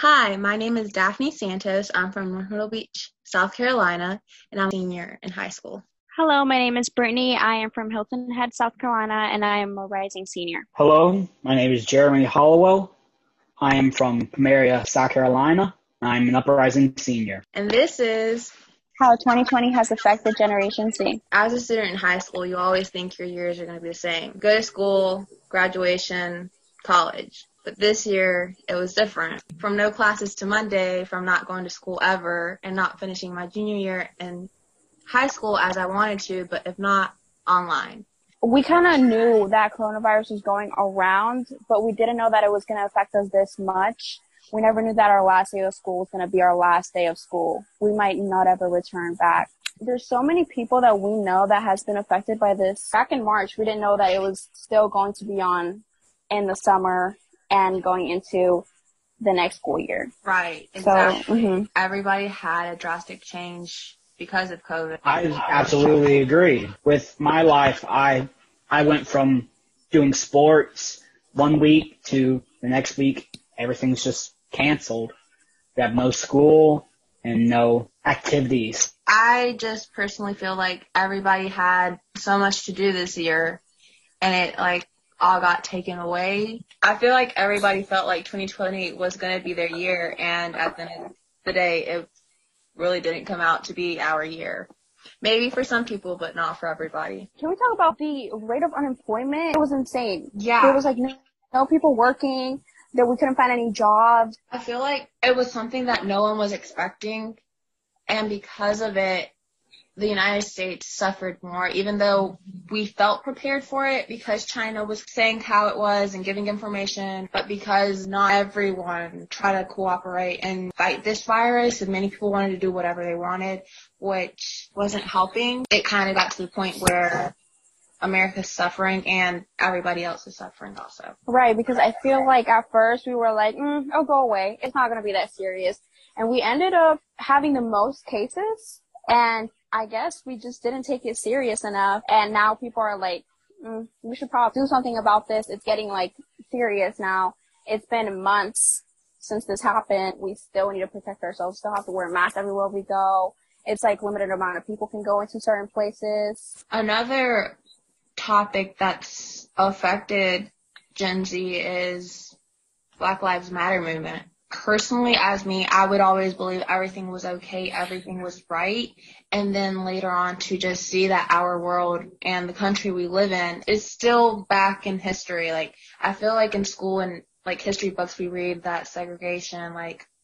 Hi, my name is Daphne Santos. I'm from North Myrtle Beach, South Carolina, and I'm a senior in high school. Hello, my name is Brittany. I am from Hilton Head, South Carolina, and I am a rising senior. Hello, my name is Jeremy Hollowell. I am from Pomeria, South Carolina. I'm an uprising senior. And this is How 2020 has affected Generation Z. as a student in high school, you always think your years are going to be the same. Go to school, graduation, college. But this year, it was different. From no classes to Monday, from not going to school ever, and not finishing my junior year in high school as I wanted to, but if not, online. We kind of knew that coronavirus was going around, but we didn't know that it was going to affect us this much. We never knew that our last day of school was going to be our last day of school. We might not ever return back. There's so many people that we know that has been affected by this. Back in March, we didn't know that it was still going to be on in the summer and going into the next school year. Right, exactly. So, Everybody had a drastic change because of COVID. I absolutely agree. With my life, I went from doing sports one week to the next week, everything's just canceled. We have no school and no activities. I just personally feel like everybody had so much to do this year, and it all got taken away. I feel like everybody felt like 2020 was going to be their year, and at the end of the day, it really didn't come out to be our year. Maybe for some people, but not for everybody. can we talk about the rate of unemployment? It was insane. Yeah. There was no people working, that we couldn't find any jobs. I feel like it was something that no one was expecting, and because of it, the United States suffered more, even though we felt prepared for it because China was saying how it was and giving information, but because not everyone tried to cooperate and fight this virus, and many people wanted to do whatever they wanted, which wasn't helping. It kind of got to the point where America's suffering and everybody else is suffering also. Right, because I feel like at first we were like, it'll go away. It's not going to be that serious. And we ended up having the most cases, and I guess we just didn't take it serious enough. And now people are like, we should probably do something about this. It's getting serious now. It's been months since this happened. We still need to protect ourselves. Still have to wear masks everywhere we go. It's limited amount of people can go into certain places. Another topic that's affected Gen Z is Black Lives Matter movement. Personally, as me, I would always believe everything was okay, everything was right, and then later on to just see that our world and the country we live in is still back in history. I feel like in school and history books we read that segregation,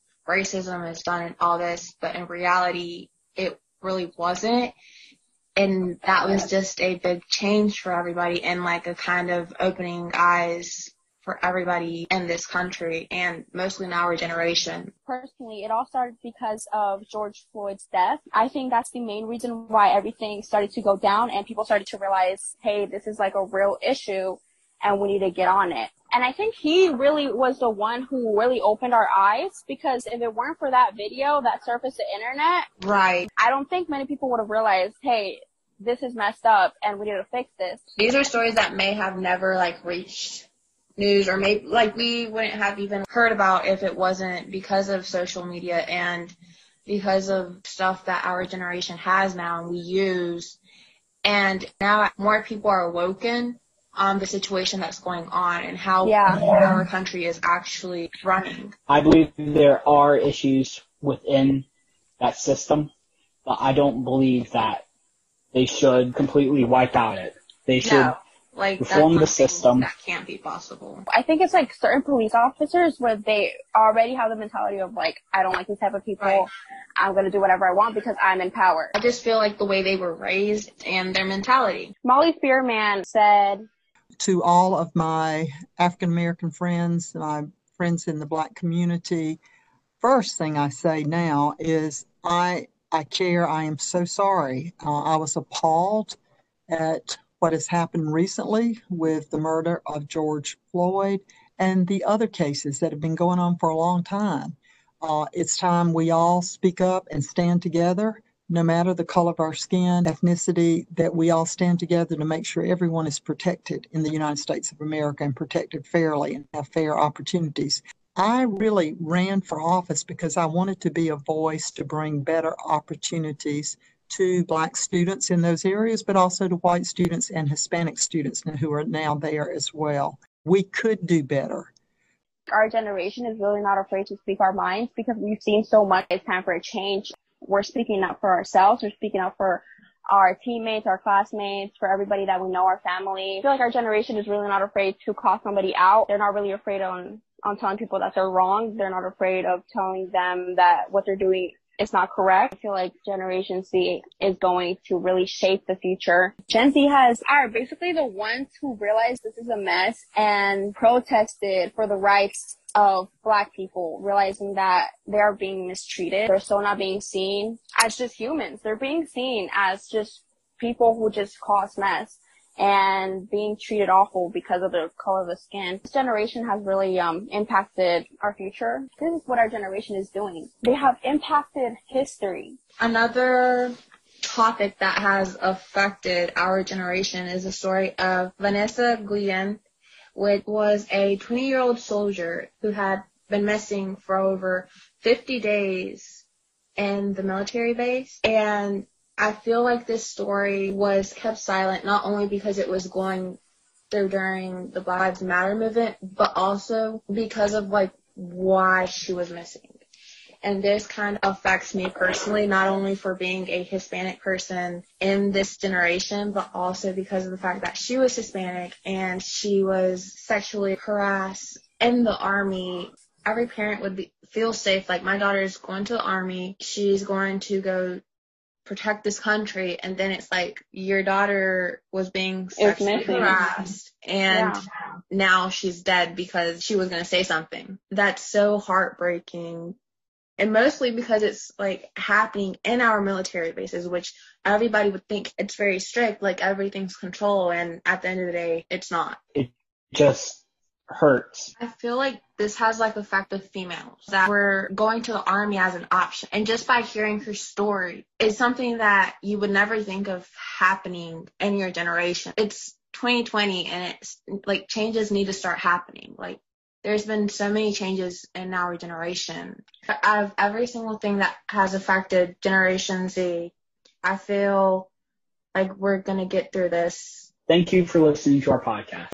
racism is done and all this, but in reality it really wasn't. And that was just a big change for everybody and a kind of opening eyes for everybody in this country and mostly in our generation. Personally, it all started because of George Floyd's death. I think that's the main reason why everything started to go down and people started to realize, hey, this is a real issue and we need to get on it. And I think he really was the one who really opened our eyes, because if it weren't for that video that surfaced the internet, right, I don't think many people would have realized, hey, this is messed up and we need to fix this. These are stories that may have never reached news, or maybe we wouldn't have even heard about if it wasn't because of social media and because of stuff that our generation has now and we use. And now more people are awoken on the situation that's going on and how our country is actually running. I believe there are issues within that system, but I don't believe that they should completely wipe out it. They should reform the system. That can't be possible. I think it's certain police officers where they already have the mentality of I don't like these type of people. Right. I'm going to do whatever I want because I'm in power. I just feel like the way they were raised and their mentality. Molly Spearman said, to all of my African American friends, my friends in the Black community, first thing I say now is I care. I am so sorry. I was appalled at what has happened recently with the murder of George Floyd and the other cases that have been going on for a long time. It's time we all speak up and stand together, no matter the color of our skin, ethnicity, that we all stand together to make sure everyone is protected in the United States of America and protected fairly and have fair opportunities. I really ran for office because I wanted to be a voice to bring better opportunities to Black students in those areas, but also to white students and Hispanic students who are now there as well. We could do better. Our generation is really not afraid to speak our minds because we've seen so much. It's time for a change. We're speaking up for ourselves. We're speaking up for our teammates, our classmates, for everybody that we know, our family. I feel like our generation is really not afraid to call somebody out. They're not really afraid on telling people that they're wrong. They're not afraid of telling them that what they're doing is not correct. I feel like Generation Z is going to really shape the future. Gen Z are basically the ones who realized this is a mess and protested for the rights of Black people, realizing that they are being mistreated. They're still not being seen as just humans. They're being seen as just people who just cause mess and being treated awful because of the color of the skin. This generation has really impacted our future. This is what our generation is doing. They have impacted history. Another topic that has affected our generation is the story of Vanessa Guillen, which was a 20-year-old soldier who had been missing for over 50 days in the military base. And I feel like this story was kept silent not only because it was going through during the Black Lives Matter movement, but also because of why she was missing. And this kind of affects me personally, not only for being a Hispanic person in this generation, but also because of the fact that she was Hispanic and she was sexually harassed in the Army. Every parent would feel safe, like my daughter is going to the Army, she's going to go protect this country, and then it's like your daughter was being sexually harassed and now she's dead because she was going to say something. That's so heartbreaking. And mostly because it's happening in our military bases, which everybody would think it's very strict, like everything's control, and at the end of the day, it's not. It just hurts. I feel like this has affected females, that we're going to the Army as an option. And just by hearing her story, it's something that you would never think of happening in your generation. It's 2020 and it's changes need to start happening. There's been so many changes in our generation. Out of every single thing that has affected Generation Z, I feel like we're going to get through this. Thank you for listening to our podcast.